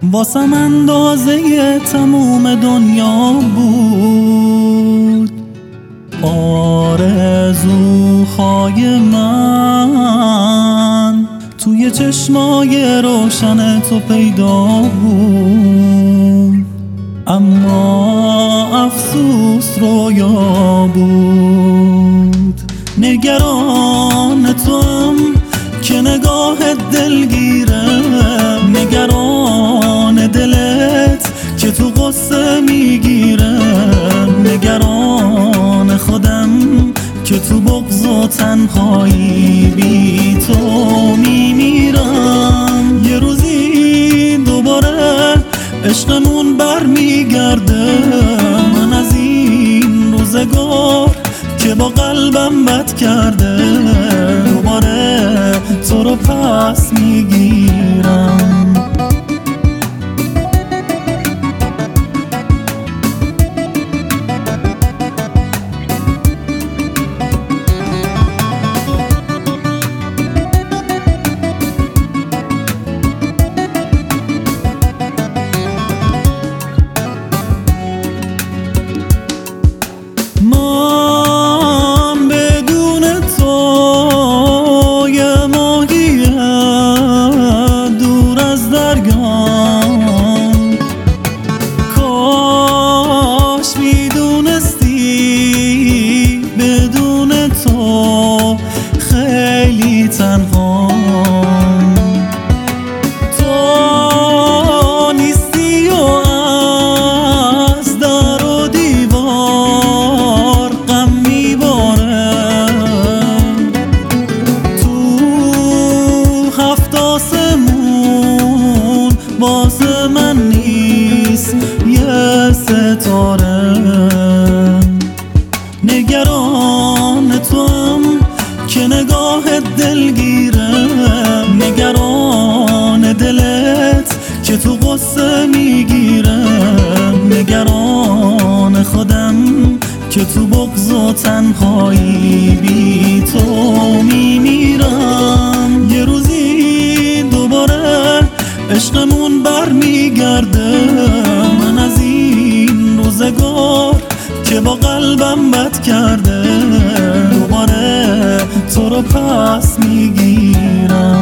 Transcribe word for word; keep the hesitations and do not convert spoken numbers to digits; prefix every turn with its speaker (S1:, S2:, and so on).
S1: واسم اندازه تموم دنیا بود آرزوهای من، توی چشمای روشن تو پیدا بود، اما افسوس رویا بود. نگران توام که نگاه دلگیره، نگران دلت که تو قصه میگیره، نگران خودم که تو بغض و تنهایی بی تو میمیرم. یه روزی دوباره عشقمون بر میگرده، من از این روزگار که با قلبم بد کرده دوباره تو رو پس میگیرم. من بدون تو یه ماهی دور از دریام، کاش میدونستی بدون تو خیلی تنهام. تو نیستی و از در و دیوار غم میباره، تو هفت آسمون واسه من نیست یه ستاره. نگران توام که نگاه دلگیره، نگران دلت که تو قصه میگیره، نگران خودم که تو بغض و تنهایی بی تو میمیرم. یه روزی دوباره عشقمون بر میگرده، من از این روزگار که با قلبم بد کرده دوباره تو رو پس میگیرم.